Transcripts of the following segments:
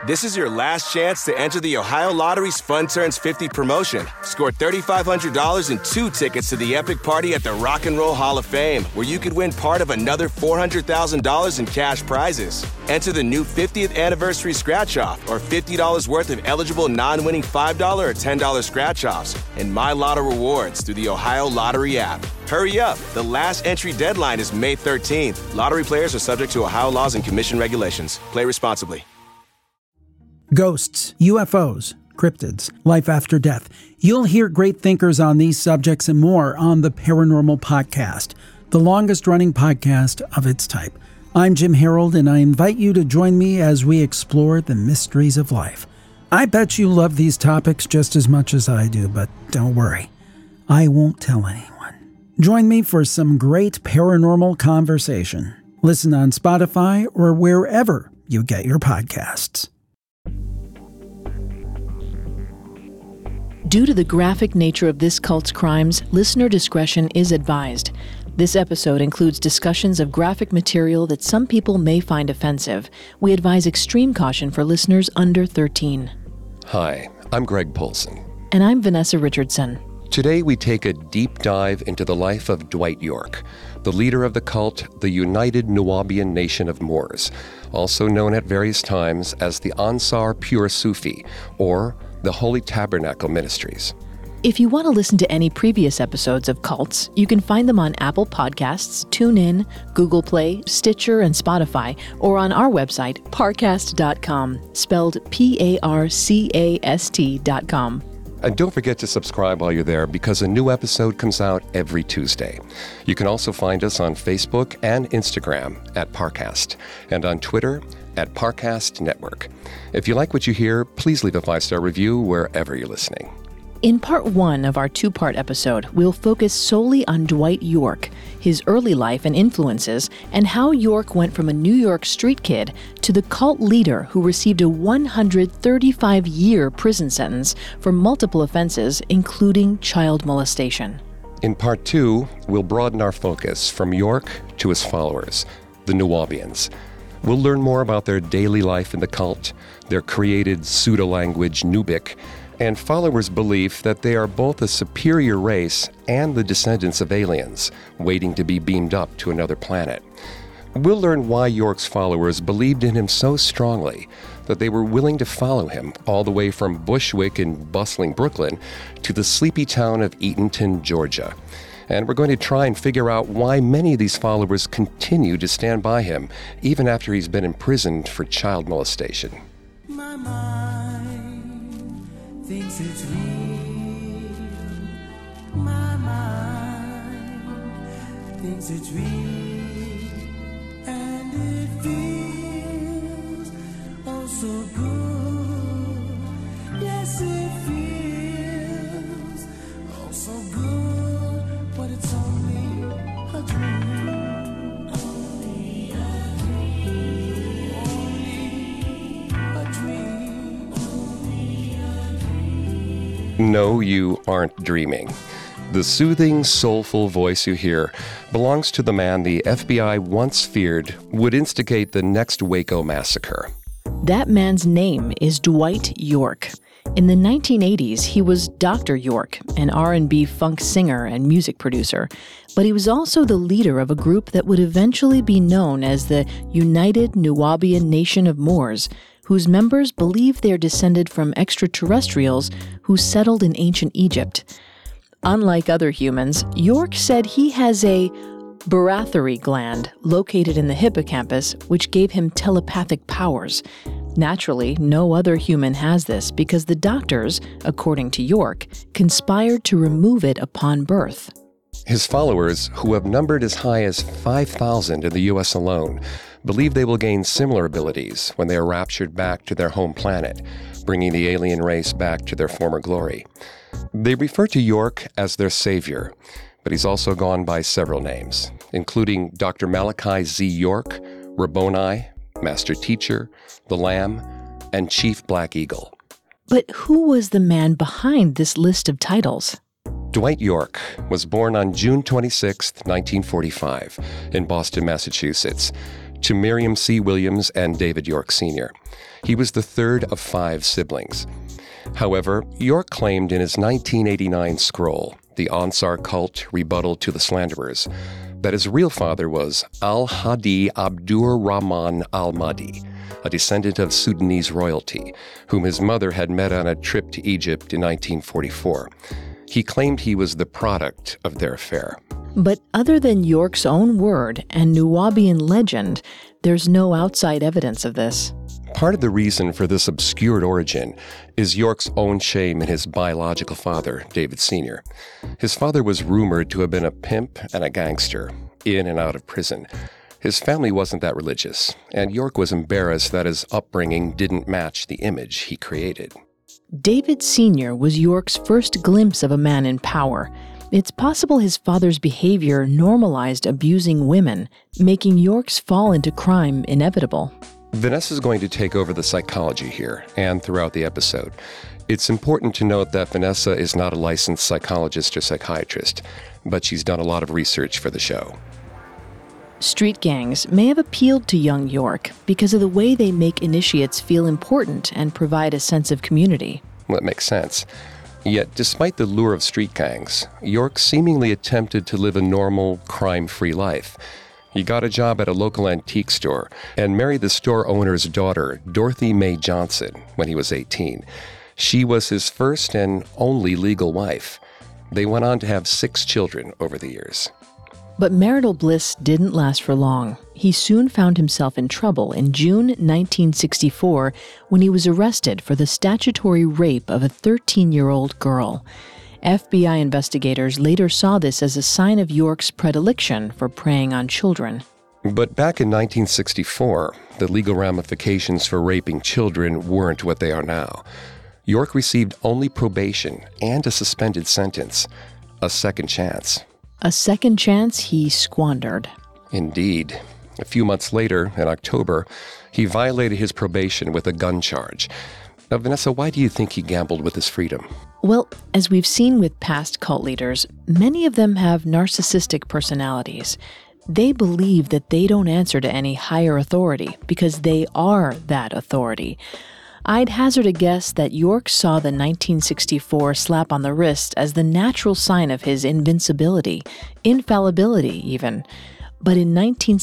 This is your last chance to enter the Ohio Lottery's Fun Turns 50 promotion. Score $3,500 and 2 tickets to the epic party at the Rock and Roll Hall of Fame, where you could win part of another $400,000 in cash prizes. Enter the new 50th anniversary scratch-off or $50 worth of eligible non-winning $5 or $10 scratch-offs and My Lotto rewards through the Ohio Lottery app. Hurry up. The last entry deadline is May 13th. Lottery players are subject to Ohio laws and commission regulations. Play responsibly. Ghosts, UFOs, cryptids, life after death. You'll hear great thinkers on these subjects and more on the Paranormal Podcast, the longest-running podcast of its type. I'm Jim Harold, and I invite you to join me as we explore the mysteries of life. I bet you love these topics just as much as I do, but don't worry. I won't tell anyone. Join me for some great paranormal conversation. Listen on Spotify or wherever you get your podcasts. Due to the graphic nature of this cult's crimes, listener discretion is advised. This episode includes discussions of graphic material that some people may find offensive. We advise extreme caution for listeners under 13. Hi, I'm Greg Polson. And I'm Vanessa Richardson. Today we take a deep dive into the life of Dwight York, the leader of the cult, the United Nuwaubian Nation of Moors, also known at various times as the Ansar Pure Sufi, or the Holy Tabernacle Ministries. If you want to listen to any previous episodes of Cults, you can find them on Apple Podcasts, TuneIn, Google Play, Stitcher, and Spotify, or on our website, parcast.com, spelled Parcast.com. And don't forget to subscribe while you're there, because a new episode comes out every Tuesday. You can also find us on Facebook and Instagram at Parcast, and on Twitter at Parcast Network. If you like what you hear, please leave a 5-star review wherever you're listening. In part 1 of our 2-part episode, we'll focus solely on Dwight York, his early life and influences, and how York went from a New York street kid to the cult leader who received a 135-year prison sentence for multiple offenses, including child molestation. In part 2, we'll broaden our focus from York to his followers, the Nuwaubians. We'll learn more about their daily life in the cult, their created pseudo-language Nubic, and followers' belief that they are both a superior race and the descendants of aliens, waiting to be beamed up to another planet. We'll learn why York's followers believed in him so strongly that they were willing to follow him all the way from Bushwick in bustling Brooklyn to the sleepy town of Eatonton, Georgia. And we're going to try and figure out why many of these followers continue to stand by him, even after he's been imprisoned for child molestation. My mind thinks it's real. My mind thinks it's real. And it feels oh so good. Yes, it feels oh so good. But it's only a dream. Only a dream. Only a dream. Only a dream. No, you aren't dreaming. The soothing, soulful voice you hear belongs to the man the FBI once feared would instigate the next Waco massacre. That man's name is Dwight York. In the 1980s, he was Dr. York, an R&B funk singer and music producer, but he was also the leader of a group that would eventually be known as the United Nuwaubian Nation of Moors, whose members believe they're descended from extraterrestrials who settled in ancient Egypt. Unlike other humans, York said he has a barathy gland located in the hippocampus, which gave him telepathic powers. Naturally, no other human has this because the doctors, according to York, conspired to remove it upon birth. His followers, who have numbered as high as 5,000 in the U.S. alone, believe they will gain similar abilities when they are raptured back to their home planet, bringing the alien race back to their former glory. They refer to York as their savior, but he's also gone by several names, including Dr. Malachi Z. York, Rabboni, Master Teacher, the Lamb, and Chief Black Eagle. But who was the man behind this list of titles? Dwight York was born on June 26, 1945, in Boston, Massachusetts, to Miriam C. Williams and David York Sr. He was the third of 5 siblings. However, York claimed in his 1989 scroll, The Ansar Cult Rebuttal to the Slanderers, that his real father was Al-Hadi Abdur Rahman al-Mahdi, a descendant of Sudanese royalty, whom his mother had met on a trip to Egypt in 1944. He claimed he was the product of their affair. But other than York's own word and Nuwaubian legend, there's no outside evidence of this. Part of the reason for this obscured origin is York's own shame in his biological father, David Sr. His father was rumored to have been a pimp and a gangster, in and out of prison. His family wasn't that religious, and York was embarrassed that his upbringing didn't match the image he created. David Sr. was York's first glimpse of a man in power. It's possible his father's behavior normalized abusing women, making York's fall into crime inevitable. Vanessa's going to take over the psychology here and throughout the episode. It's important to note that Vanessa is not a licensed psychologist or psychiatrist, but she's done a lot of research for the show. Street gangs may have appealed to young York because of the way they make initiates feel important and provide a sense of community. Well, that makes sense. Yet, despite the lure of street gangs, York seemingly attempted to live a normal, crime-free life. He got a job at a local antique store and married the store owner's daughter, Dorothy Mae Johnson, when he was 18. She was his first and only legal wife. They went on to have 6 children over the years. But marital bliss didn't last for long. He soon found himself in trouble in June 1964 when he was arrested for the statutory rape of a 13-year-old girl. FBI investigators later saw this as a sign of York's predilection for preying on children. But back in 1964, the legal ramifications for raping children weren't what they are now. York received only probation and a suspended sentence, a second chance. A second chance he squandered. Indeed. A few months later, in October, he violated his probation with a gun charge. Now, Vanessa, why do you think he gambled with his freedom? Well, as we've seen with past cult leaders, many of them have narcissistic personalities. They believe that they don't answer to any higher authority because they are that authority. I'd hazard a guess that York saw the 1964 slap on the wrist as the natural sign of his invincibility, infallibility even. But in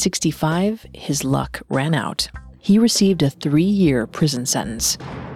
1965, his luck ran out. He received a 3-year prison sentence.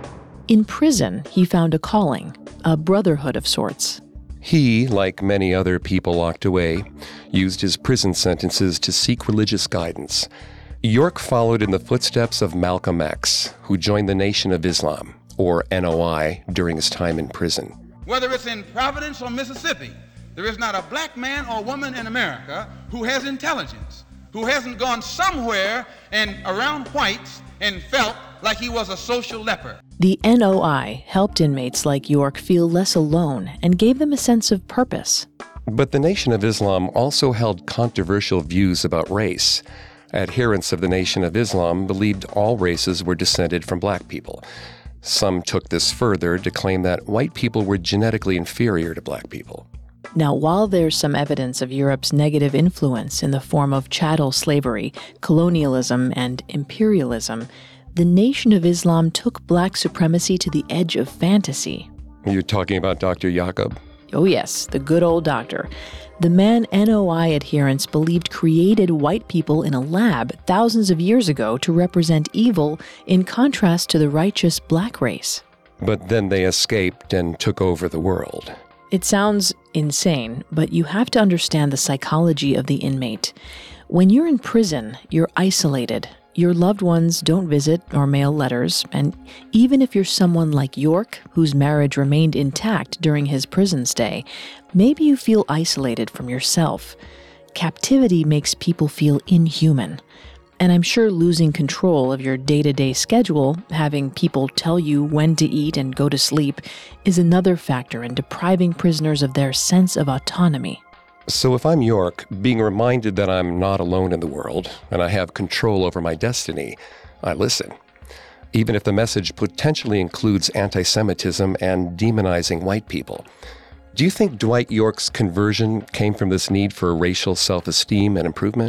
In prison, he found a calling, a brotherhood of sorts. He, like many other people locked away, used his prison sentences to seek religious guidance. York followed in the footsteps of Malcolm X, who joined the Nation of Islam, or NOI, during his time in prison. Whether it's in Providence or Mississippi, there is not a black man or woman in America who has intelligence, who hasn't gone somewhere and around whites and felt like he was a social leper. The NOI helped inmates like York feel less alone and gave them a sense of purpose. But the Nation of Islam also held controversial views about race. Adherents of the Nation of Islam believed all races were descended from black people. Some took this further to claim that white people were genetically inferior to black people. Now, while there's some evidence of Europe's negative influence in the form of chattel slavery, colonialism, and imperialism, the Nation of Islam took black supremacy to the edge of fantasy. You're talking about Dr. Jacob? Oh yes, the good old doctor. The man NOI adherents believed created white people in a lab thousands of years ago to represent evil in contrast to the righteous black race. But then they escaped and took over the world. It sounds insane, but you have to understand the psychology of the inmate. When you're in prison, you're isolated. Your loved ones don't visit or mail letters, and even if you're someone like York, whose marriage remained intact during his prison stay, maybe you feel isolated from yourself. Captivity makes people feel inhuman. And I'm sure losing control of your day-to-day schedule, having people tell you when to eat and go to sleep, is another factor in depriving prisoners of their sense of autonomy. So if I'm York, being reminded that I'm not alone in the world and I have control over my destiny, I listen. Even if the message potentially includes anti-Semitism and demonizing white people. Do you think Dwight York's conversion came from this need for racial self-esteem and improvement?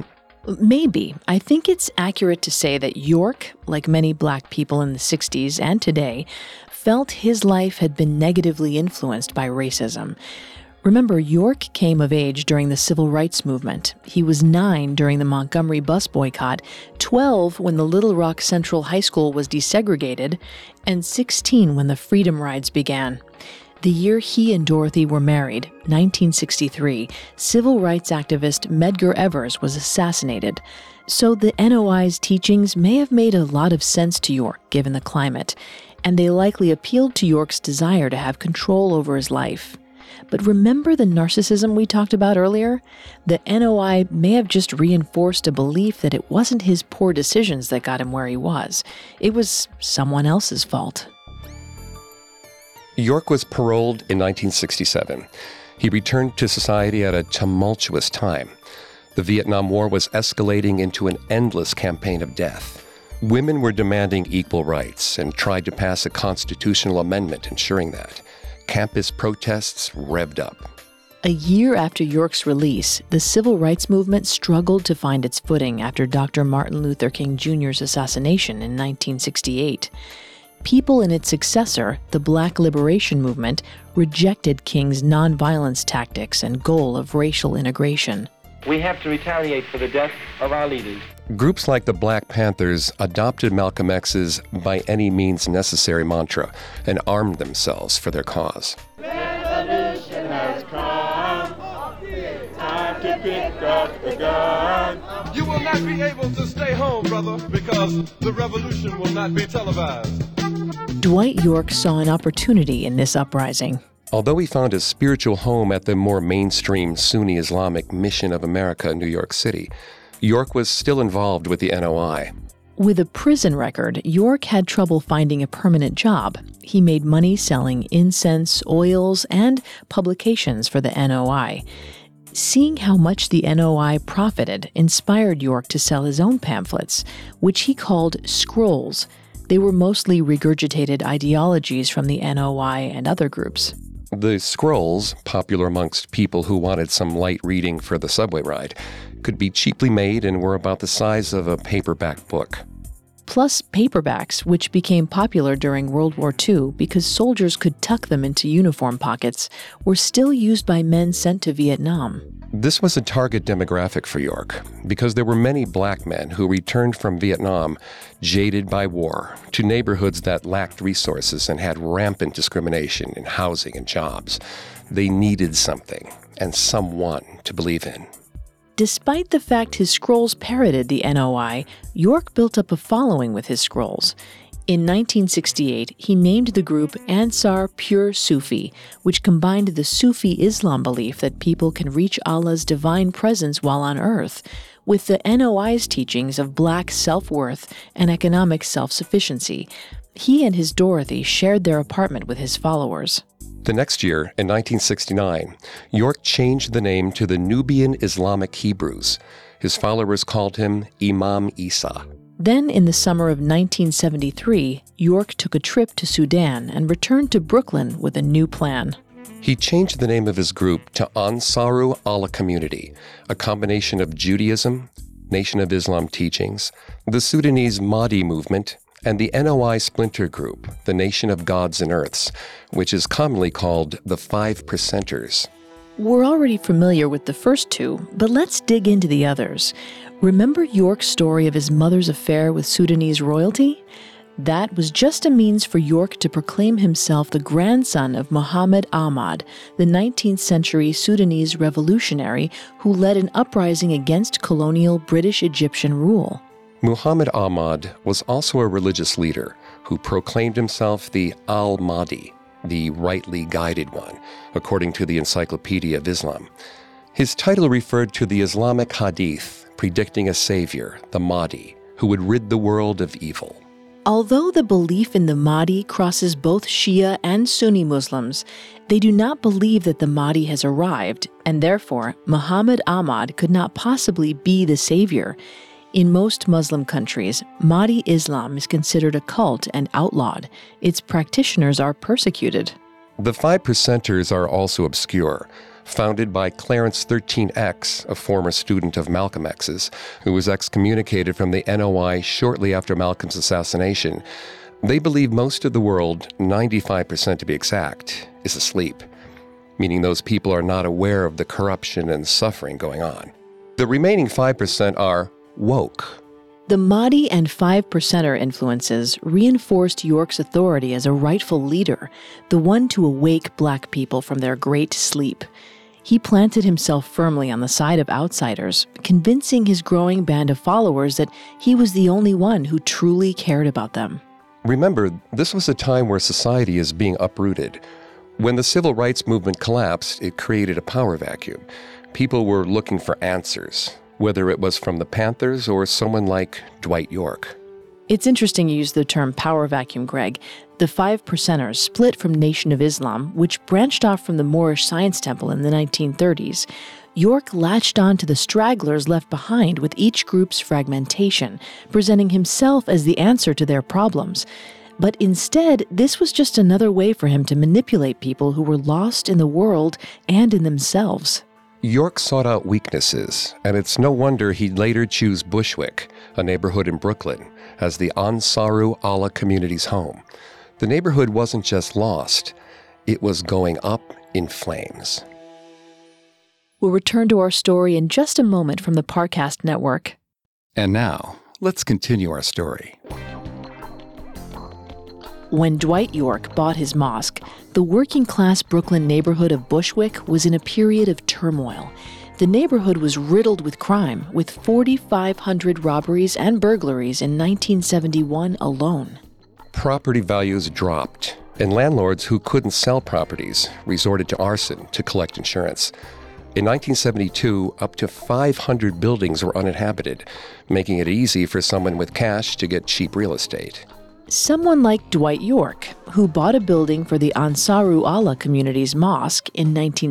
Maybe. I think it's accurate to say that York, like many black people in the 60s and today, felt his life had been negatively influenced by racism. Remember, York came of age during the Civil Rights Movement. He was 9 during the Montgomery bus boycott, 12 when the Little Rock Central High School was desegregated, and 16 when the Freedom Rides began. The year he and Dorothy were married, 1963, civil rights activist Medgar Evers was assassinated. So the NOI's teachings may have made a lot of sense to York, given the climate, and they likely appealed to York's desire to have control over his life. But remember the narcissism we talked about earlier? The NOI may have just reinforced a belief that it wasn't his poor decisions that got him where he was. It was someone else's fault. York was paroled in 1967. He returned to society at a tumultuous time. The Vietnam War was escalating into an endless campaign of death. Women were demanding equal rights and tried to pass a constitutional amendment ensuring that. Campus protests revved up. A year after York's release, the civil rights movement struggled to find its footing after Dr. Martin Luther King Jr.'s assassination in 1968. People in its successor, the Black Liberation Movement, rejected King's nonviolence tactics and goal of racial integration. We have to retaliate for the death of our leaders. Groups like the Black Panthers adopted Malcolm X's by any means necessary mantra and armed themselves for their cause. Revolution has come. Time to pick up the gun. You will not be able to stay home, brother, because the revolution will not be televised. Dwight York saw an opportunity in this uprising. Although he found a spiritual home at the more mainstream Sunni Islamic Mission of America in New York City, York was still involved with the NOI. With a prison record, York had trouble finding a permanent job. He made money selling incense, oils, and publications for the NOI. Seeing how much the NOI profited inspired York to sell his own pamphlets, which he called scrolls. They were mostly regurgitated ideologies from the NOI and other groups. The scrolls, popular amongst people who wanted some light reading for the subway ride, could be cheaply made and were about the size of a paperback book. Plus paperbacks, which became popular during World War II because soldiers could tuck them into uniform pockets, were still used by men sent to Vietnam. This was a target demographic for York because there were many black men who returned from Vietnam jaded by war to neighborhoods that lacked resources and had rampant discrimination in housing and jobs. They needed something and someone to believe in. Despite the fact his scrolls parroted the NOI, York built up a following with his scrolls. In 1968, he named the group Ansar Pure Sufi, which combined the Sufi Islam belief that people can reach Allah's divine presence while on earth with the NOI's teachings of black self-worth and economic self-sufficiency. He and his Dorothy shared their apartment with his followers. The next year, in 1969, York changed the name to the Nubian Islamic Hebrews. His followers called him Imam Isa. Then, in the summer of 1973, York took a trip to Sudan and returned to Brooklyn with a new plan. He changed the name of his group to Ansaru Allah Community, a combination of Judaism, Nation of Islam teachings, the Sudanese Mahdi movement, and the NOI splinter group, the Nation of Gods and Earths, which is commonly called the 5 Percenters. We're already familiar with the first two, but let's dig into the others. Remember York's story of his mother's affair with Sudanese royalty? That was just a means for York to proclaim himself the grandson of Muhammad Ahmad, the 19th century Sudanese revolutionary who led an uprising against colonial British-Egyptian rule. Muhammad Ahmad was also a religious leader who proclaimed himself the Al-Mahdi, the rightly guided one, according to the Encyclopedia of Islam. His title referred to the Islamic Hadith, predicting a savior, the Mahdi, who would rid the world of evil. Although the belief in the Mahdi crosses both Shia and Sunni Muslims, they do not believe that the Mahdi has arrived, and therefore Muhammad Ahmad could not possibly be the savior. In most Muslim countries, Mahdi Islam is considered a cult and outlawed. Its practitioners are persecuted. The 5 Percenters are also obscure. founded by Clarence 13X, a former student of Malcolm X's, who was excommunicated from the NOI shortly after Malcolm's assassination. They believe most of the world, 95% to be exact, is asleep, meaning those people are not aware of the corruption and suffering going on. The remaining 5% are woke. The Mahdi and 5%er influences reinforced York's authority as a rightful leader, the one to awake black people from their great sleep. He planted himself firmly on the side of outsiders, convincing his growing band of followers that he was the only one who truly cared about them. Remember, this was a time where society is being uprooted. When the civil rights movement collapsed, it created a power vacuum. People were looking for answers, whether it was from the Panthers or someone like Dwight York. It's interesting you use the term power vacuum, Greg. The 5%ers split from Nation of Islam, which branched off from the Moorish Science Temple in the 1930s. York latched on to the stragglers left behind with each group's fragmentation, presenting himself as the answer to their problems. But instead, this was just another way for him to manipulate people who were lost in the world and in themselves. York sought out weaknesses, and it's no wonder he'd later choose Bushwick, a neighborhood in Brooklyn, as the Ansaru Allah community's home. The neighborhood wasn't just lost, it was going up in flames. We'll return to our story in just a moment from the Parcast Network. And now, let's continue our story. When Dwight York bought his mosque, the working-class Brooklyn neighborhood of Bushwick was in a period of turmoil. The neighborhood was riddled with crime, with 4,500 robberies and burglaries in 1971 alone. Property values dropped, and landlords who couldn't sell properties resorted to arson to collect insurance. In 1972, up to 500 buildings were uninhabited, making it easy for someone with cash to get cheap real estate. Someone like Dwight York, who bought a building for the Ansaru Allah community's mosque in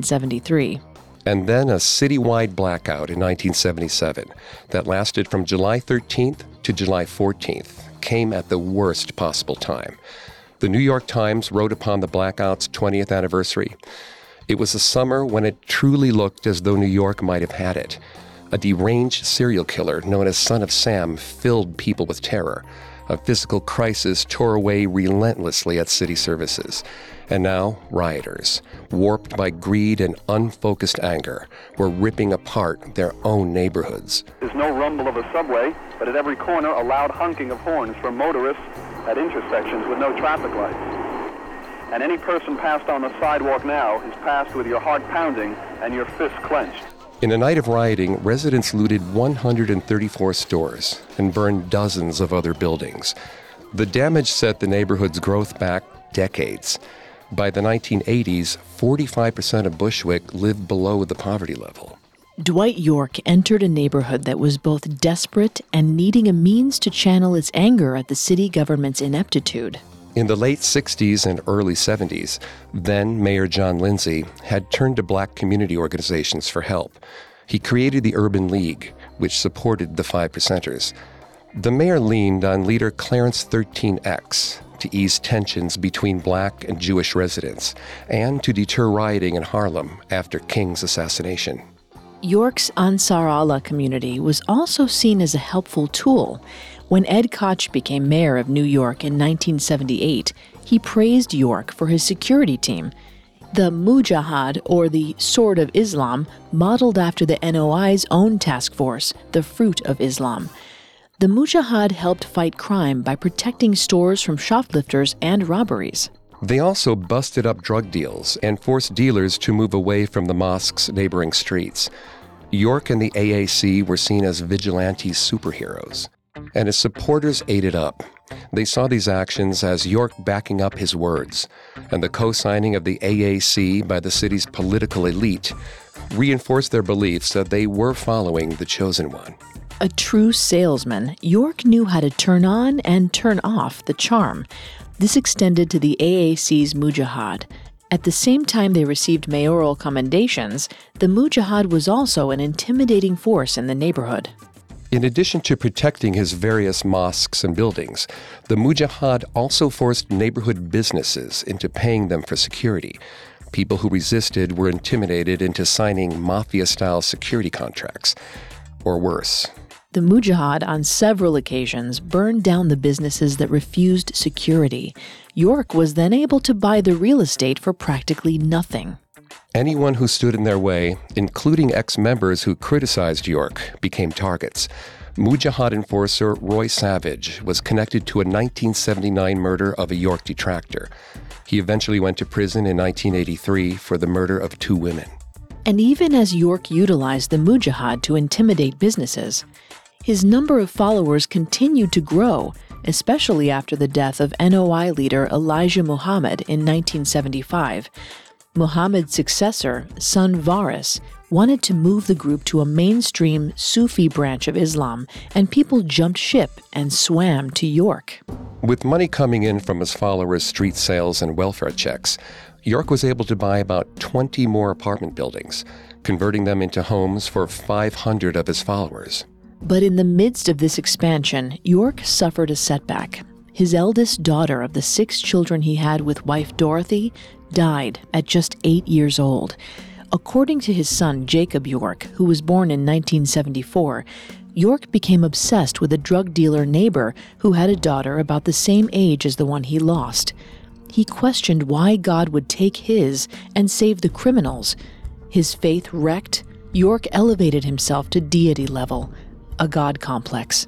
1973. And then a citywide blackout in 1977 that lasted from July 13th to July 14th came at the worst possible time. The New York Times wrote upon the blackout's 20th anniversary. It was a summer when it truly looked as though New York might have had it. A deranged serial killer known as Son of Sam filled people with terror. A physical crisis tore away relentlessly at city services. And now, rioters, warped by greed and unfocused anger, were ripping apart their own neighborhoods. There's no rumble of a subway, but at every corner, a loud honking of horns from motorists at intersections with no traffic lights. And any person passed on the sidewalk now is passed with your heart pounding and your fists clenched. In a night of rioting, residents looted 134 stores and burned dozens of other buildings. The damage set the neighborhood's growth back decades. By the 1980s, 45% of Bushwick lived below the poverty level. Dwight York entered a neighborhood that was both desperate and needing a means to channel its anger at the city government's ineptitude. In the late 60s and early 70s, then Mayor John Lindsay had turned to black community organizations for help. He created the Urban League, which supported the 5%ers. The mayor leaned on leader Clarence 13X to ease tensions between black and Jewish residents and to deter rioting in Harlem after King's assassination. York's Ansar Allah community was also seen as a helpful tool. When Ed Koch became mayor of New York in 1978, he praised York for his security team. The Mujahid, or the Sword of Islam, modeled after the NOI's own task force, the Fruit of Islam. The Mujahid helped fight crime by protecting stores from shoplifters and robberies. They also busted up drug deals and forced dealers to move away from the mosque's neighboring streets. York and the AAC were seen as vigilante superheroes, and his supporters ate it up. They saw these actions as York backing up his words, and the co-signing of the AAC by the city's political elite reinforced their beliefs that they were following the chosen one. A true salesman, York knew how to turn on and turn off the charm. This extended to the AAC's Mujahid. At the same time they received mayoral commendations, the Mujahid was also an intimidating force in the neighborhood. In addition to protecting his various mosques and buildings, the Mujahid also forced neighborhood businesses into paying them for security. People who resisted were intimidated into signing mafia-style security contracts, or worse. The Mujahid on several occasions burned down the businesses that refused security. York was then able to buy the real estate for practically nothing. Anyone who stood in their way, including ex-members who criticized York, became targets. Mujahid enforcer Roy Savage was connected to a 1979 murder of a York detractor. He eventually went to prison in 1983 for the murder of 2 women. And even as York utilized the Mujahid to intimidate businesses, his number of followers continued to grow, especially after the death of NOI leader Elijah Muhammad in 1975. Muhammad's successor, son Varis, wanted to move the group to a mainstream Sufi branch of Islam, and people jumped ship and swam to York. With money coming in from his followers' street sales and welfare checks, York was able to buy about 20 more apartment buildings, converting them into homes for 500 of his followers. But in the midst of this expansion, York suffered a setback. His eldest daughter of the 6 children he had with wife Dorothy died at just 8 years old. According to his son Jacob York, who was born in 1974, York became obsessed with a drug dealer neighbor who had a daughter about the same age as the one he lost. He questioned why God would take his and save the criminals. His faith wrecked, York elevated himself to deity level, a God complex.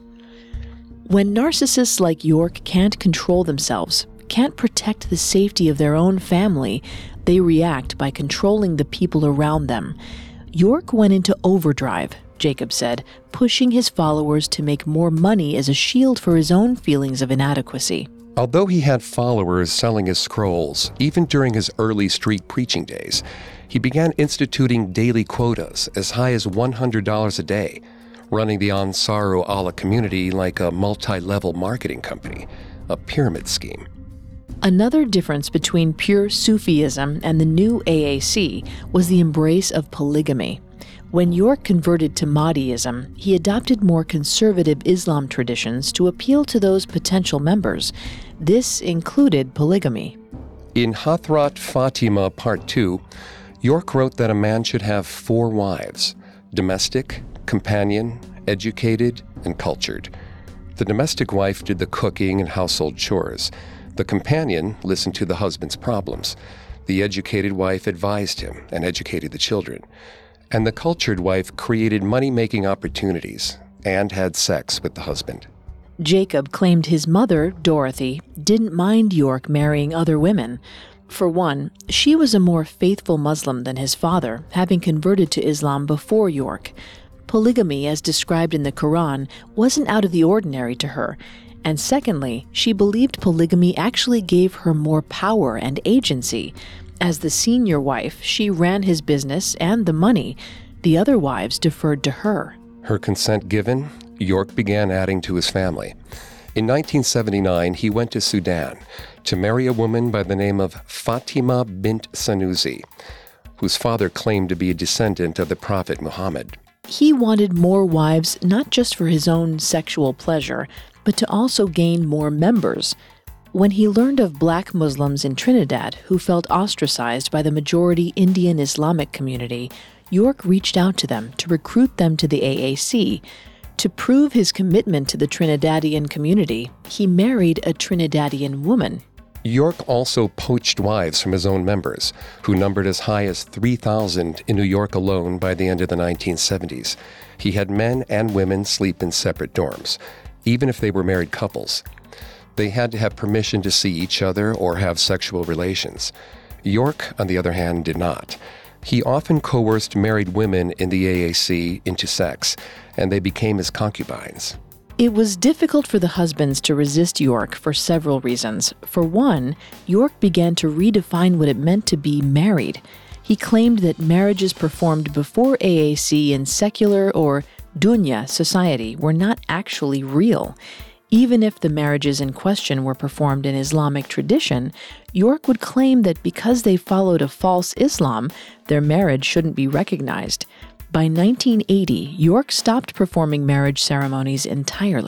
When narcissists like York can't control themselves, can't protect the safety of their own family, they react by controlling the people around them. York went into overdrive, Jacob said, pushing his followers to make more money as a shield for his own feelings of inadequacy. Although he had followers selling his scrolls, even during his early street preaching days, he began instituting daily quotas as high as $100 a day, running the Ansaru Allah community like a multi-level marketing company, a pyramid scheme. Another difference between pure Sufism and the new AAC was the embrace of polygamy. When York converted to Mahdiism, he adopted more conservative Islam traditions to appeal to those potential members. This included polygamy. In Hathrat Fatima Part 2, York wrote that a man should have 4 wives: domestic, companion, educated, and cultured. The domestic wife did the cooking and household chores. The companion listened to the husband's problems. The educated wife advised him and educated the children. And the cultured wife created money-making opportunities and had sex with the husband. Jacob claimed his mother, Dorothy, didn't mind York marrying other women. For one, she was a more faithful Muslim than his father, having converted to Islam before York. Polygamy, as described in the Quran, wasn't out of the ordinary to her. And secondly, she believed polygamy actually gave her more power and agency. As the senior wife, she ran his business and the money. The other wives deferred to her. Her consent given, York began adding to his family. In 1979, he went to Sudan to marry a woman by the name of Fatima bint Sanusi, whose father claimed to be a descendant of the Prophet Muhammad. He wanted more wives not just for his own sexual pleasure, but to also gain more members. When he learned of black Muslims in Trinidad who felt ostracized by the majority Indian Islamic community, York reached out to them to recruit them to the AAC. To prove his commitment to the Trinidadian community, he married a Trinidadian woman. York also poached wives from his own members, who numbered as high as 3,000 in New York alone by the end of the 1970s. He had men and women sleep in separate dorms, even if they were married couples. They had to have permission to see each other or have sexual relations. York, on the other hand, did not. He often coerced married women in the AAC into sex, and they became his concubines. It was difficult for the husbands to resist York for several reasons. For one, York began to redefine what it meant to be married. He claimed that marriages performed before AAC in secular or dunya society were not actually real. Even if the marriages in question were performed in Islamic tradition, York would claim that because they followed a false Islam, their marriage shouldn't be recognized. By 1980, York stopped performing marriage ceremonies entirely.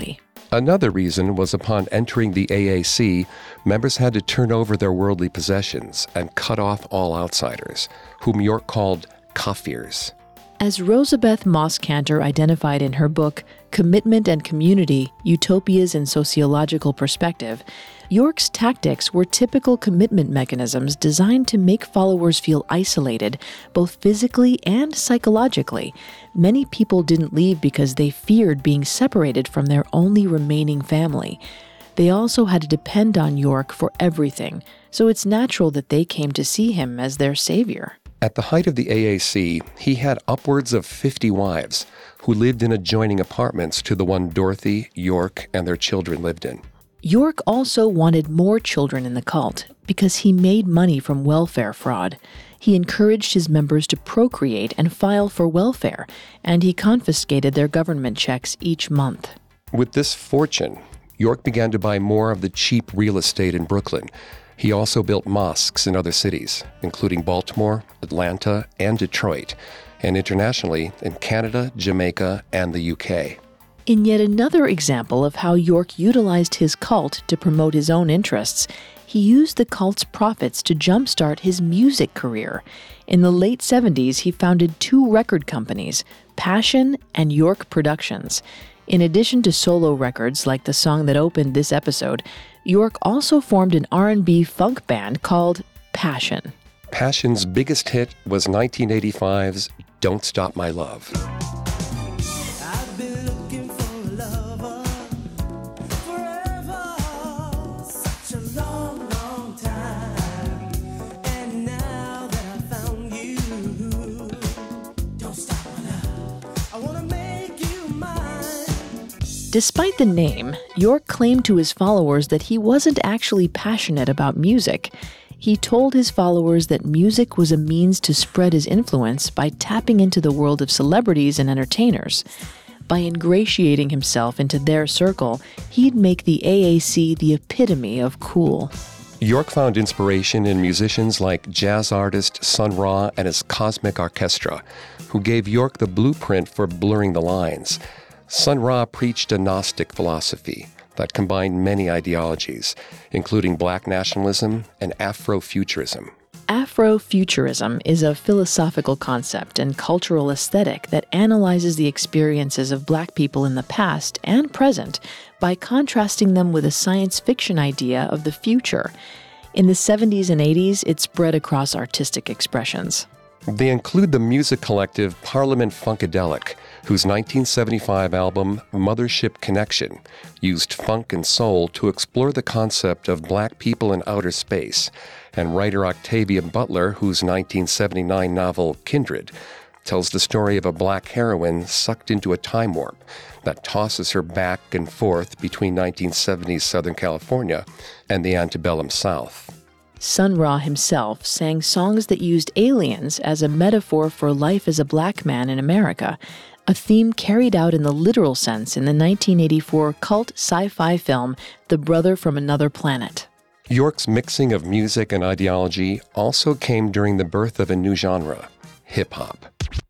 Another reason was upon entering the AAC, members had to turn over their worldly possessions and cut off all outsiders, whom York called Kafirs. As Rosabeth Moss-Kanter identified in her book, Commitment and Community, Utopias in Sociological Perspective, York's tactics were typical commitment mechanisms designed to make followers feel isolated, both physically and psychologically. Many people didn't leave because they feared being separated from their only remaining family. They also had to depend on York for everything, so it's natural that they came to see him as their savior. At the height of the AAC, he had upwards of 50 wives who lived in adjoining apartments to the one Dorothy, York, and their children lived in. York also wanted more children in the cult because he made money from welfare fraud. He encouraged his members to procreate and file for welfare, and he confiscated their government checks each month. With this fortune, York began to buy more of the cheap real estate in Brooklyn. He also built mosques in other cities, including Baltimore, Atlanta, and Detroit, and internationally in Canada, Jamaica, and the UK. In yet another example of how York utilized his cult to promote his own interests, he used the cult's profits to jumpstart his music career. In the late 70s, he founded 2 record companies, Passion and York Productions. In addition to solo records like the song that opened this episode, York also formed an R&B funk band called Passion. Passion's biggest hit was 1985's Don't Stop My Love. Despite the name, York claimed to his followers that he wasn't actually passionate about music. He told his followers that music was a means to spread his influence by tapping into the world of celebrities and entertainers. By ingratiating himself into their circle, he'd make the AAC the epitome of cool. York found inspiration in musicians like jazz artist Sun Ra and his Cosmic Orchestra, who gave York the blueprint for blurring the lines. Sun Ra preached a Gnostic philosophy that combined many ideologies, including black nationalism and Afrofuturism. Afrofuturism is a philosophical concept and cultural aesthetic that analyzes the experiences of black people in the past and present by contrasting them with a science fiction idea of the future. In the 70s and 80s, it spread across artistic expressions. They include the music collective Parliament Funkadelic, whose 1975 album Mothership Connection used funk and soul to explore the concept of black people in outer space, and writer Octavia Butler, whose 1979 novel Kindred tells the story of a black heroine sucked into a time warp that tosses her back and forth between 1970s Southern California and the antebellum South. Sun Ra himself sang songs that used aliens as a metaphor for life as a black man in America, a theme carried out in the literal sense in the 1984 cult sci-fi film The Brother from Another Planet. York's mixing of music and ideology also came during the birth of a new genre, hip-hop.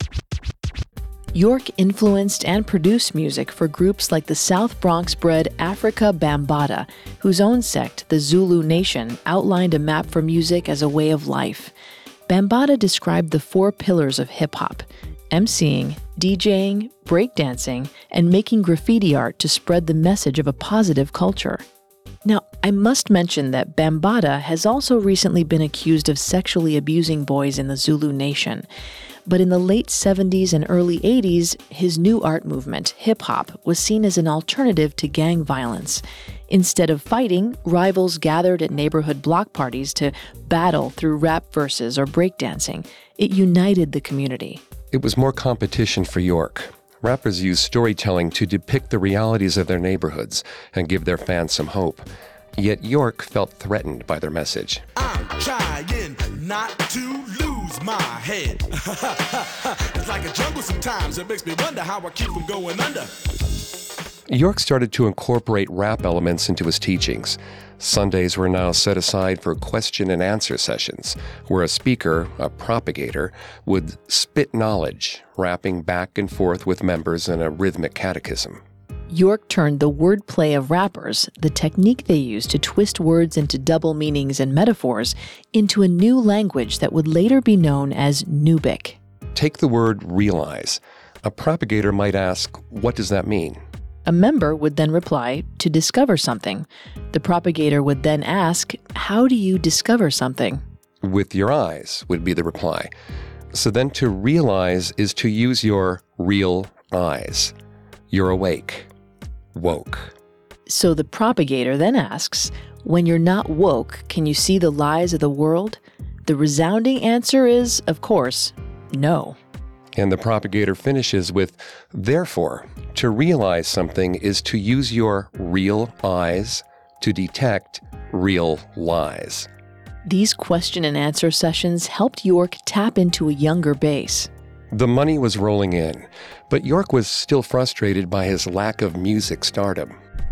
York influenced and produced music for groups like the South Bronx-bred Africa Bambaataa, whose own sect, the Zulu Nation, outlined a map for music as a way of life. Bambaataa described the 4 pillars of hip-hop: emceeing, DJing, breakdancing, and making graffiti art to spread the message of a positive culture. Now, I must mention that Bambaataa has also recently been accused of sexually abusing boys in the Zulu Nation. But in the late 70s and early 80s, his new art movement, hip-hop, was seen as an alternative to gang violence. Instead of fighting, rivals gathered at neighborhood block parties to battle through rap verses or breakdancing. It united the community. It was more competition for York. Rappers used storytelling to depict the realities of their neighborhoods and give their fans some hope. Yet York felt threatened by their message. I'm trying not to lose my head. It's like a jungle sometimes. It makes me wonder how I keep from going under. York started to incorporate rap elements into his teachings. Sundays were now set aside for question and answer sessions, where a speaker, a propagator, would spit knowledge, rapping back and forth with members in a rhythmic catechism. York turned the wordplay of rappers, the technique they used to twist words into double meanings and metaphors, into a new language that would later be known as Nubic. Take the word realize. A propagator might ask, what does that mean? A member would then reply, to discover something. The propagator would then ask, how do you discover something? With your eyes, would be the reply. So then to realize is to use your real eyes. You're awake. Woke. So the propagator then asks, when you're not woke, can you see the lies of the world? The resounding answer is, of course, no. And the propagator finishes with, therefore, to realize something is to use your real eyes to detect real lies. These question and answer sessions helped York tap into a younger base. The money was rolling in, but York was still frustrated by his lack of music stardom.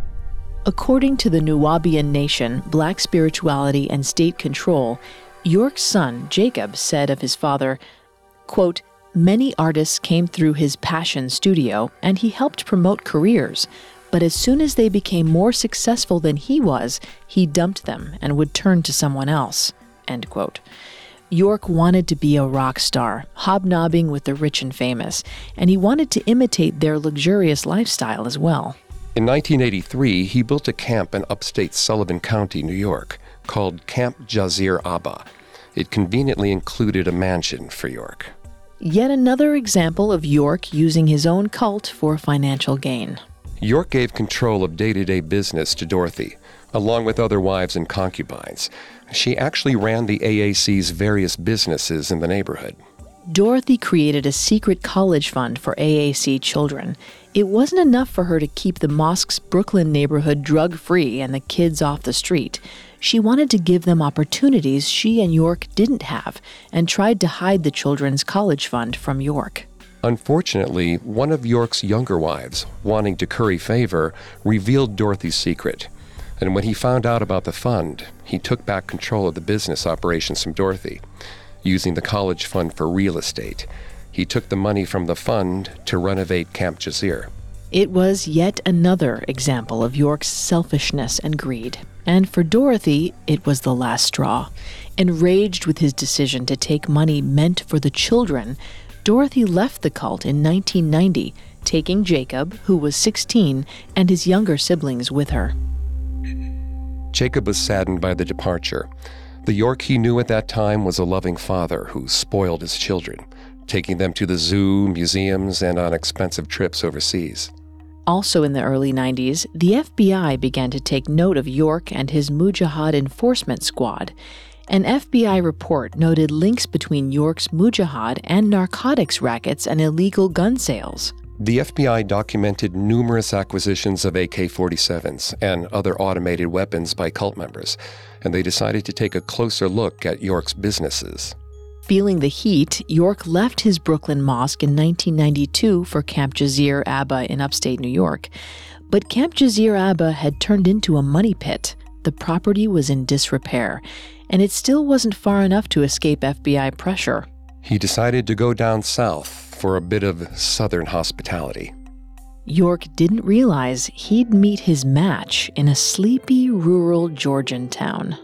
According to the Nuwaubian Nation, Black Spirituality and State Control, York's son, Jacob, said of his father, quote, many artists came through his Passion studio and he helped promote careers, but as soon as they became more successful than he was, he dumped them and would turn to someone else, end quote. York wanted to be a rock star, hobnobbing with the rich and famous, and he wanted to imitate their luxurious lifestyle as well. In 1983, he built a camp in upstate Sullivan County, New York, called Camp Jazir Abba. It conveniently included a mansion for York. Yet another example of York using his own cult for financial gain. York gave control of day-to-day business to Dorothy, along with other wives and concubines. She actually ran the AAC's various businesses in the neighborhood. Dorothy created a secret college fund for AAC children. It wasn't enough for her to keep the mosque's Brooklyn neighborhood drug-free and the kids off the street. She wanted to give them opportunities she and York didn't have, and tried to hide the children's college fund from York. Unfortunately, one of York's younger wives, wanting to curry favor, revealed Dorothy's secret. And when he found out about the fund, he took back control of the business operations from Dorothy. Using the college fund for real estate, he took the money from the fund to renovate Camp Jazir. It was yet another example of York's selfishness and greed. And for Dorothy, it was the last straw. Enraged with his decision to take money meant for the children, Dorothy left the cult in 1990, taking Jacob, who was 16, and his younger siblings with her. Jacob was saddened by the departure. The York he knew at that time was a loving father who spoiled his children, taking them to the zoo, museums, and on expensive trips overseas. Also in the early 90s, the FBI began to take note of York and his Mujahid enforcement squad. An FBI report noted links between York's Mujahid and narcotics rackets and illegal gun sales. The FBI documented numerous acquisitions of AK-47s and other automated weapons by cult members, and they decided to take a closer look at York's businesses. Feeling the heat, York left his Brooklyn mosque in 1992 for Camp Jazir Abba in upstate New York. But Camp Jazir Abba had turned into a money pit. The property was in disrepair, and it still wasn't far enough to escape FBI pressure. He decided to go down south for a bit of southern hospitality. York didn't realize he'd meet his match in a sleepy, rural Georgian town.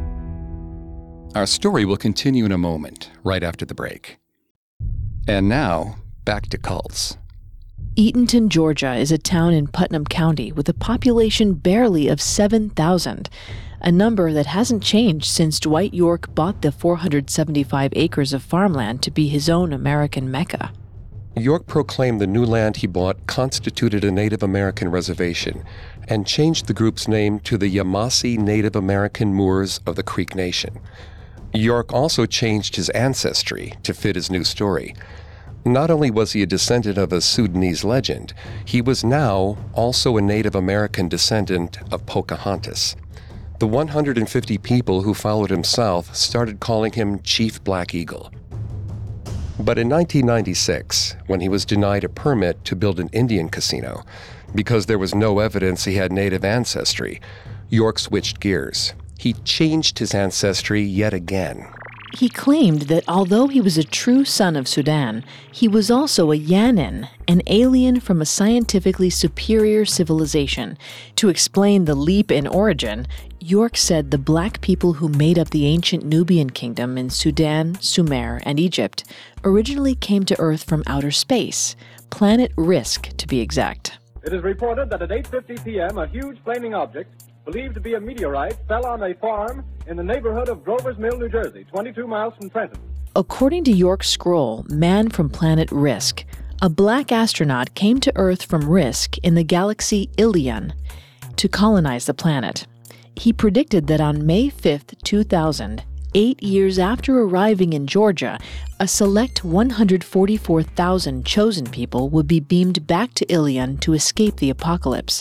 Our story will continue in a moment, right after the break. And now, back to cults. Eatonton, Georgia is a town in Putnam County with a population barely of 7,000, a number that hasn't changed since Dwight York bought the 475 acres of farmland to be his own American Mecca. York proclaimed the new land he bought constituted a Native American reservation and changed the group's name to the Yamasee Native American Moors of the Creek Nation. York also changed his ancestry to fit his new story. Not only was he a descendant of a Sudanese legend, he was now also a Native American descendant of Pocahontas. The 150 people who followed him south started calling him Chief Black Eagle. But in 1996, when he was denied a permit to build an Indian casino, because there was no evidence he had Native ancestry, York switched gears. He changed his ancestry yet again. He claimed that although he was a true son of Sudan, he was also a Yanin, an alien from a scientifically superior civilization. To explain the leap in origin, York said the black people who made up the ancient Nubian kingdom in Sudan, Sumer, and Egypt originally came to Earth from outer space, planet Risk to be exact. It is reported that at 8:50 p.m. a huge flaming object, believed to be a meteorite, fell on a farm in the neighborhood of Grover's Mill, New Jersey, 22 miles from Trenton. According to York's scroll, Man from Planet Risk, a black astronaut came to Earth from Risk in the galaxy Ilion to colonize the planet. He predicted that on May 5th, 2000, 8 years after arriving in Georgia, a select 144,000 chosen people would be beamed back to Ilion to escape the apocalypse.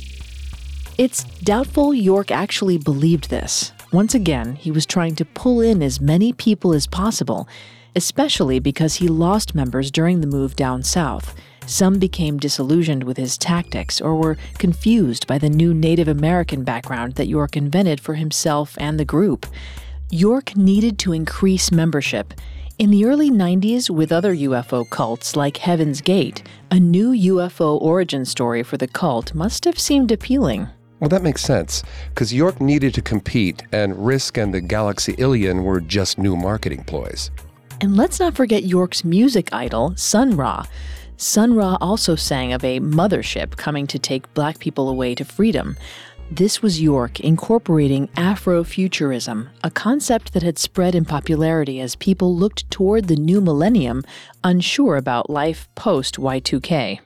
It's doubtful York actually believed this. Once again, he was trying to pull in as many people as possible, especially because he lost members during the move down south. Some became disillusioned with his tactics or were confused by the new Native American background that York invented for himself and the group. York needed to increase membership. In the early 90s, with other UFO cults like Heaven's Gate, a new UFO origin story for the cult must have seemed appealing. Well, that makes sense, because York needed to compete, and Risk and the Galaxy Ilion were just new marketing ploys. And let's not forget York's music idol, Sun Ra. Sun Ra also sang of a mothership coming to take black people away to freedom. This was York incorporating Afrofuturism, a concept that had spread in popularity as people looked toward the new millennium, unsure about life post-Y2K.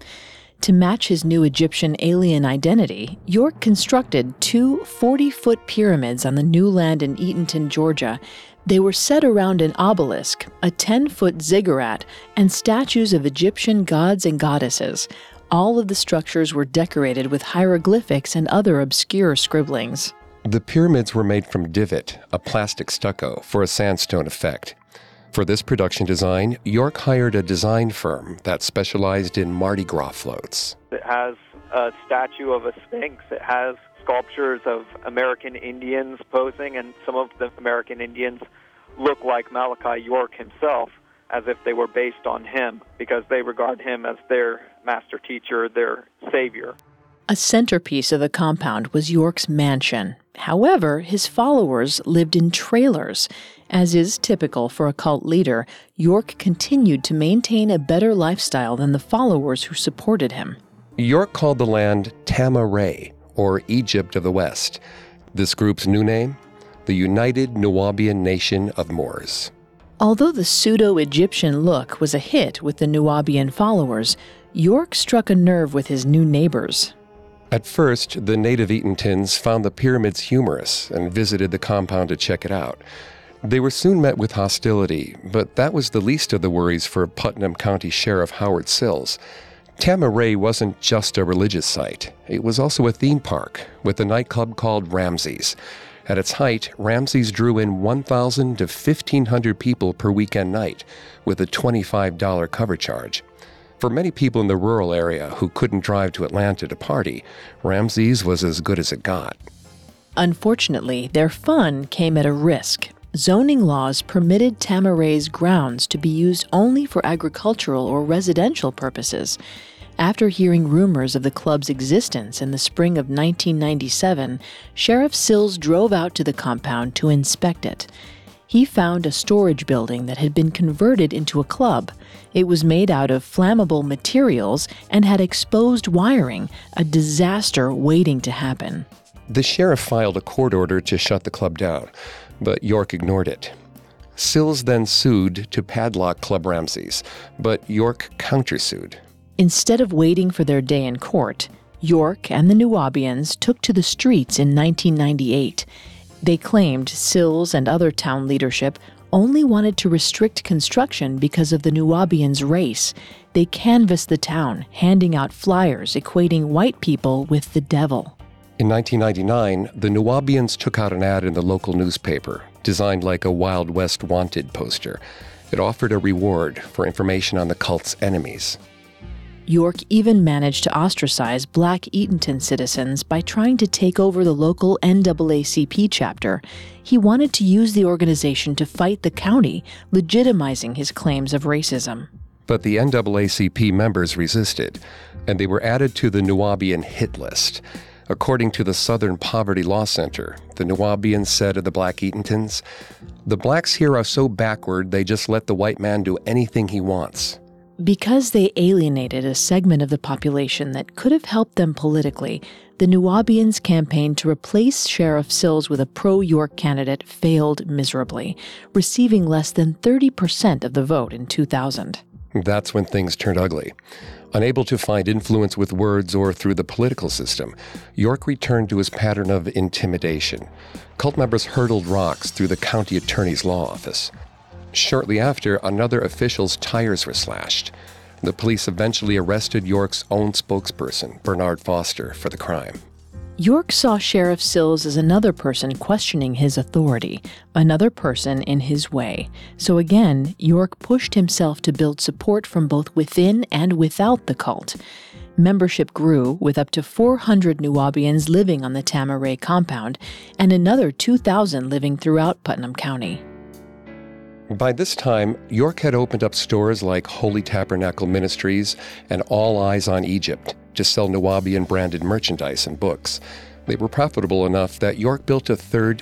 To match his new Egyptian alien identity, York constructed two 40-foot pyramids on the new land in Eatonton, Georgia. They were set around an obelisk, a 10-foot ziggurat, and statues of Egyptian gods and goddesses. All of the structures were decorated with hieroglyphics and other obscure scribblings. The pyramids were made from divot, a plastic stucco, for a sandstone effect. For this production design, York hired a design firm that specialized in Mardi Gras floats. It has a statue of a sphinx. It has sculptures of American Indians posing, and some of the American Indians look like Malachi York himself, as if they were based on him, because they regard him as their master teacher, their savior. A centerpiece of the compound was York's mansion. However, his followers lived in trailers. As is typical for a cult leader, York continued to maintain a better lifestyle than the followers who supported him. York called the land Tama-Re, or Egypt of the West. This group's new name? The United Nuwaubian Nation of Moors. Although the pseudo-Egyptian look was a hit with the Nuwaubian followers, York struck a nerve with his new neighbors. At first, the native Eatontons found the pyramids humorous and visited the compound to check it out. They were soon met with hostility, but that was the least of the worries for Putnam County Sheriff Howard Sills. Tama-Re wasn't just a religious site. It was also a theme park with a nightclub called Ramses. At its height, Ramses drew in 1,000 to 1,500 people per weekend night, with a $25 cover charge. For many people in the rural area who couldn't drive to Atlanta to party, Ramses was as good as it got. Unfortunately, their fun came at a risk. Zoning laws permitted Tama-Re's grounds to be used only for agricultural or residential purposes. After hearing rumors of the club's existence in the spring of 1997, Sheriff Sills drove out to the compound to inspect it. He found a storage building that had been converted into a club. It was made out of flammable materials and had exposed wiring, a disaster waiting to happen. The sheriff filed a court order to shut the club down, but York ignored it. Sills then sued to padlock Club Ramses, but York countersued. Instead of waiting for their day in court, York and the Nuwaubians took to the streets in 1998. They claimed Sills and other town leadership only wanted to restrict construction because of the Nuwaubians' race. They canvassed the town, handing out flyers equating white people with the devil. In 1999, the Nuwaubians took out an ad in the local newspaper, designed like a Wild West wanted poster. It offered a reward for information on the cult's enemies. York even managed to ostracize Black Eatonton citizens by trying to take over the local NAACP chapter. He wanted to use the organization to fight the county, legitimizing his claims of racism. But the NAACP members resisted, and they were added to the Nuwaubian hit list. According to the Southern Poverty Law Center, the Nuwaubians said of the Black Eatontons, "The blacks here are so backward they just let the white man do anything he wants." Because they alienated a segment of the population that could have helped them politically, the Nuwaubians' campaign to replace Sheriff Sills with a pro-York candidate failed miserably, receiving less than 30% of the vote in 2000. That's when things turned ugly. Unable to find influence with words or through the political system, York returned to his pattern of intimidation. Cult members hurled rocks through the county attorney's law office. Shortly after, another official's tires were slashed. The police eventually arrested York's own spokesperson, Bernard Foster, for the crime. York saw Sheriff Sills as another person questioning his authority, another person in his way. So again, York pushed himself to build support from both within and without the cult. Membership grew, with up to 400 Nuwaubians living on the Tama-Re compound, and another 2,000 living throughout Putnam County. By this time, York had opened up stores like Holy Tabernacle Ministries and All Eyes on Egypt to sell Nuwaubian-branded merchandise and books. They were profitable enough that York built a third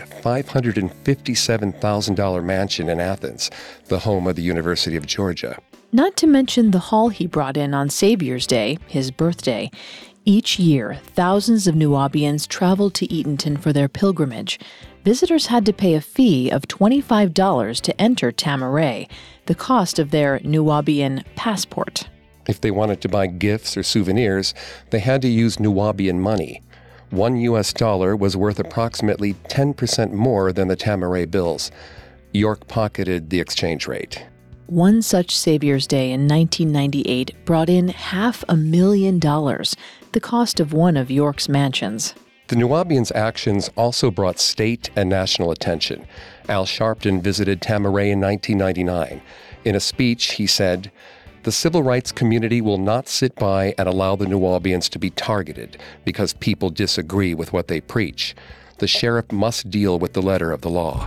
$557,000 mansion in Athens, the home of the University of Georgia. Not to mention the haul he brought in on Savior's Day, his birthday. Each year, thousands of Nuwaubians traveled to Eatonton for their pilgrimage. Visitors had to pay a fee of $25 to enter Tama-Re, the cost of their Nuwaubian passport. If they wanted to buy gifts or souvenirs, they had to use Nuwaubian money. $1 US was worth approximately 10% more than the Tama-Re bills. York pocketed the exchange rate. One such Savior's Day in 1998 brought in $500,000, the cost of one of York's mansions. The Nuwaubians' actions also brought state and national attention. Al Sharpton visited Tama-Re in 1999. In a speech, he said, "The civil rights community will not sit by and allow the Nuwaubians to be targeted because people disagree with what they preach. The sheriff must deal with the letter of the law."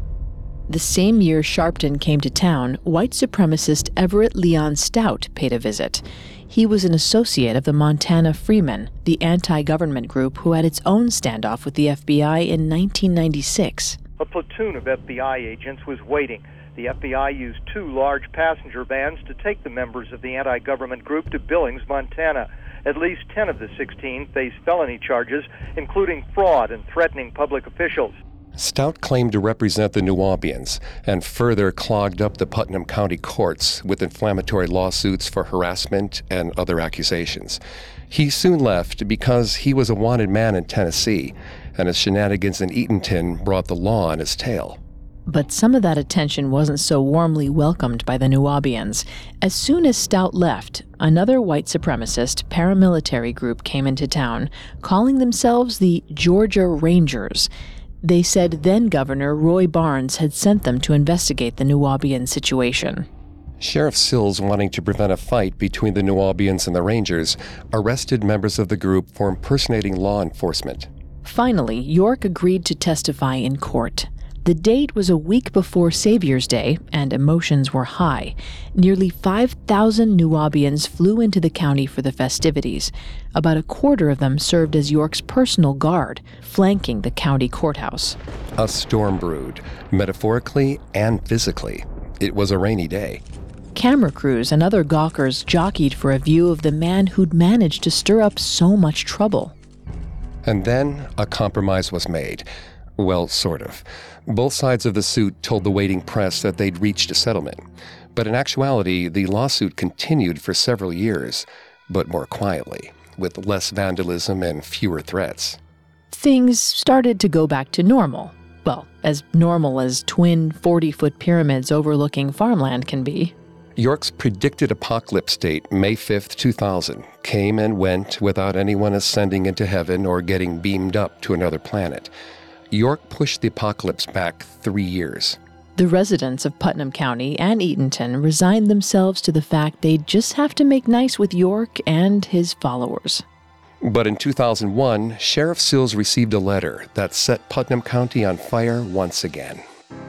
The same year Sharpton came to town, white supremacist Everett Leon Stout paid a visit. He was an associate of the Montana Freemen, the anti-government group who had its own standoff with the FBI in 1996. A platoon of FBI agents was waiting. The FBI used 2 large passenger vans to take the members of the anti-government group to Billings, Montana. At least 10 of the 16 faced felony charges, including fraud and threatening public officials. Stout claimed to represent the Nuwaubians and further clogged up the Putnam County courts with inflammatory lawsuits for harassment and other accusations. He soon left because he was a wanted man in Tennessee, and his shenanigans in Eatonton brought the law on his tail. But some of that attention wasn't so warmly welcomed by the Nuwaubians. As soon as Stout left, another white supremacist paramilitary group came into town, calling themselves the Georgia Rangers. They said then-Governor Roy Barnes had sent them to investigate the Nuwaubian situation. Sheriff Sills, wanting to prevent a fight between the Nuwaubians and the Rangers, arrested members of the group for impersonating law enforcement. Finally, York agreed to testify in court. The date was a week before Savior's Day, and emotions were high. Nearly 5,000 Nuwaubians flew into the county for the festivities. About a quarter of them served as York's personal guard, flanking the county courthouse. A storm brewed, metaphorically and physically. It was a rainy day. Camera crews and other gawkers jockeyed for a view of the man who'd managed to stir up so much trouble. And then a compromise was made. Well, sort of. Both sides of the suit told the waiting press that they'd reached a settlement. But in actuality, the lawsuit continued for several years, but more quietly, with less vandalism and fewer threats. Things started to go back to normal. Well, as normal as twin 40-foot pyramids overlooking farmland can be. York's predicted apocalypse date, May 5th, 2000, came and went without anyone ascending into heaven or getting beamed up to another planet. York pushed the apocalypse back 3 years. The residents of Putnam County and Eatonton resigned themselves to the fact they'd just have to make nice with York and his followers. But in 2001, Sheriff Sills received a letter that set Putnam County on fire once again.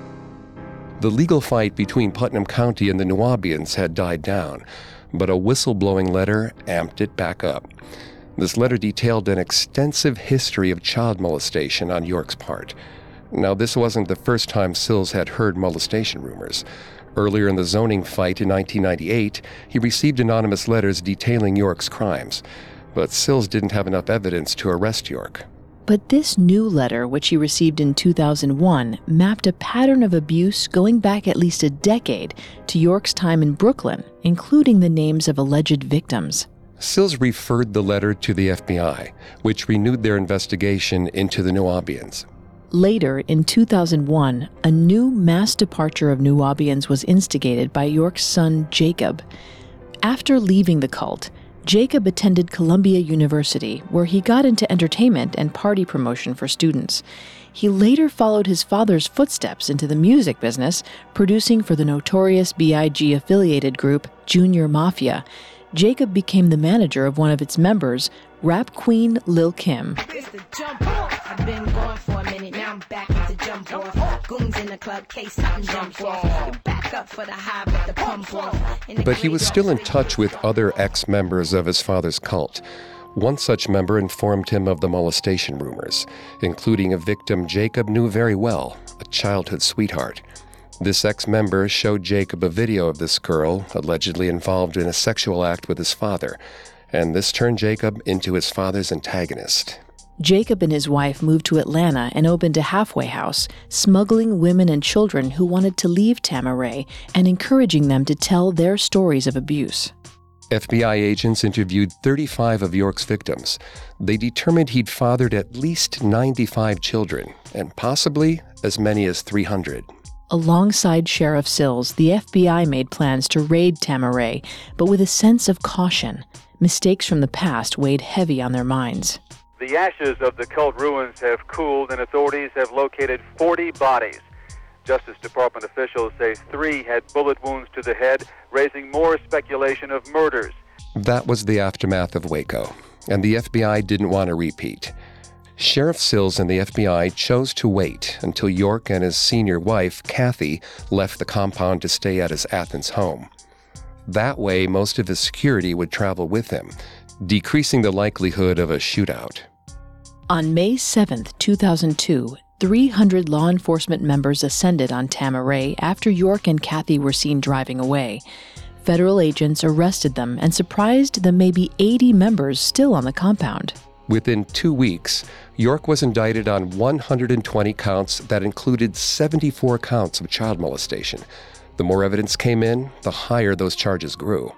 The legal fight between Putnam County and the Nuwaubians had died down, but a whistleblowing letter amped it back up. This letter detailed an extensive history of child molestation on York's part. Now, this wasn't the first time Sills had heard molestation rumors. Earlier in the zoning fight in 1998, he received anonymous letters detailing York's crimes. But Sills didn't have enough evidence to arrest York. But this new letter, which he received in 2001, mapped a pattern of abuse going back at least a decade to York's time in Brooklyn, including the names of alleged victims. Sills referred the letter to the FBI, which renewed their investigation into the Nuwaubians. Later, in 2001, a new mass departure of Nuwaubians was instigated by York's son, Jacob. After leaving the cult, Jacob attended Columbia University, where he got into entertainment and party promotion for students. He later followed his father's footsteps into the music business, producing for the notorious B.I.G. affiliated group Junior Mafia. Jacob became the manager of one of its members, rap queen Lil' Kim. I've been gone for a minute, now I'm back with the jump off. Goons in the club, case something jump off. You back up for the high with the pump off. But he was still in touch with other ex-members of his father's cult. One such member informed him of the molestation rumors, including a victim Jacob knew very well, a childhood sweetheart. This ex-member showed Jacob a video of this girl, allegedly involved in a sexual act with his father, and this turned Jacob into his father's antagonist. Jacob and his wife moved to Atlanta and opened a halfway house, smuggling women and children who wanted to leave Tama-Re and encouraging them to tell their stories of abuse. FBI agents interviewed 35 of York's victims. They determined he'd fathered at least 95 children, and possibly as many as 300. Alongside Sheriff Sills, the FBI made plans to raid Tama-Re, but with a sense of caution. Mistakes from the past weighed heavy on their minds. The ashes of the cult ruins have cooled, and authorities have located 40 bodies. Justice Department officials say 3 had bullet wounds to the head, raising more speculation of murders. That was the aftermath of Waco, and the FBI didn't want a repeat. Sheriff Sills and the FBI chose to wait until York and his senior wife, Kathy, left the compound to stay at his Athens home. That way, most of his security would travel with him, decreasing the likelihood of a shootout. On May 7, 2002, 300 law enforcement members ascended on Tama-Re after York and Kathy were seen driving away. Federal agents arrested them and surprised the maybe 80 members still on the compound. Within 2 weeks, York was indicted on 120 counts that included 74 counts of child molestation. The more evidence came in, the higher those charges grew.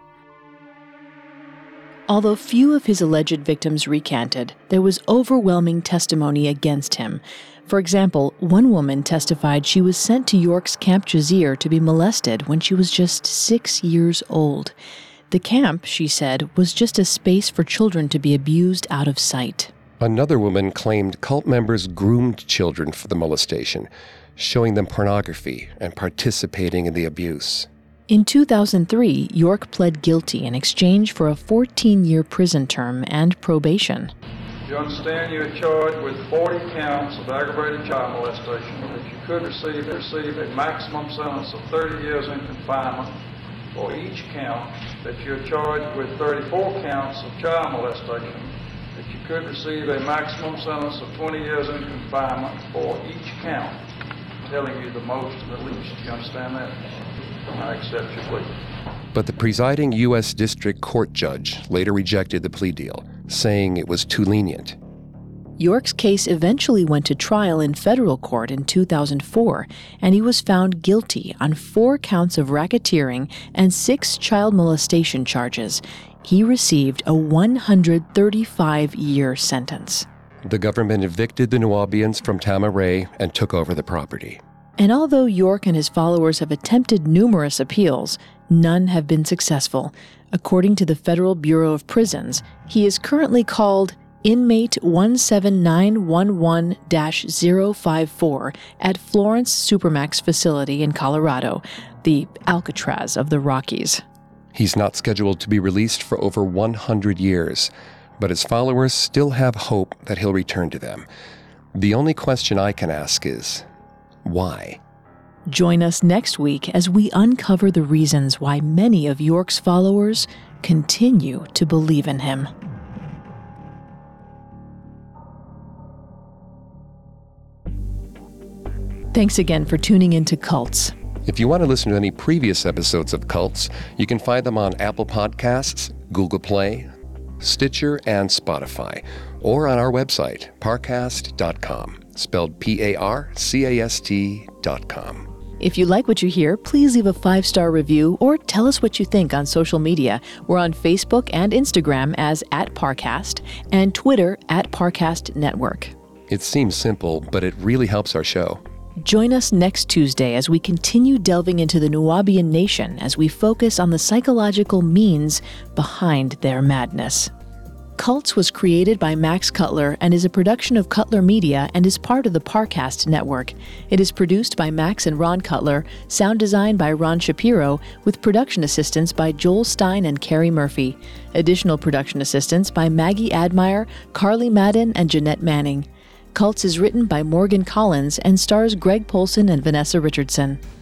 Although few of his alleged victims recanted, there was overwhelming testimony against him. For example, one woman testified she was sent to York's Camp Jazeer to be molested when she was just 6 years old. The camp, she said, was just a space for children to be abused out of sight. Another woman claimed cult members groomed children for the molestation, showing them pornography and participating in the abuse. In 2003, York pled guilty in exchange for a 14-year prison term and probation. You understand you're charged with 40 counts of aggravated child molestation, that you could receive a maximum sentence of 30 years in confinement for each count, that you're charged with 34 counts of child molestation, that you could receive a maximum sentence of 20 years in confinement for each count. I'm telling you the most and the least. You understand that? I accept your plea. But the presiding U.S. District Court judge later rejected the plea deal, saying it was too lenient. York's case eventually went to trial in federal court in 2004, and he was found guilty on 4 counts of racketeering and 6 child molestation charges. He received a 135-year sentence. The government evicted the Nuwaubians from Tama-Re and took over the property. And although York and his followers have attempted numerous appeals, none have been successful. According to the Federal Bureau of Prisons, he is currently called Inmate 17911-054 at Florence Supermax facility in Colorado, the Alcatraz of the Rockies. He's not scheduled to be released for over 100 years, but his followers still have hope that he'll return to them. The only question I can ask is, why? Join us next week as we uncover the reasons why many of York's followers continue to believe in him. Thanks again for tuning in to Cults. If you want to listen to any previous episodes of Cults, you can find them on Apple Podcasts, Google Play, Stitcher, and Spotify, or on our website, parcast.com, spelled Parcast.com. If you like what you hear, please leave a 5-star review or tell us what you think on social media. We're on Facebook and Instagram as @Parcast and Twitter @Parcast Network. It seems simple, but it really helps our show. Join us next Tuesday as we continue delving into the Nuwaubian Nation as we focus on the psychological means behind their madness. Cults was created by Max Cutler and is a production of Cutler Media and is part of the Parcast Network. It is produced by Max and Ron Cutler, sound design by Ron Shapiro, with production assistance by Joel Stein and Carrie Murphy. Additional production assistance by Maggie Admire, Carly Madden, and Jeanette Manning. Cults is written by Morgan Collins and stars Greg Polson and Vanessa Richardson.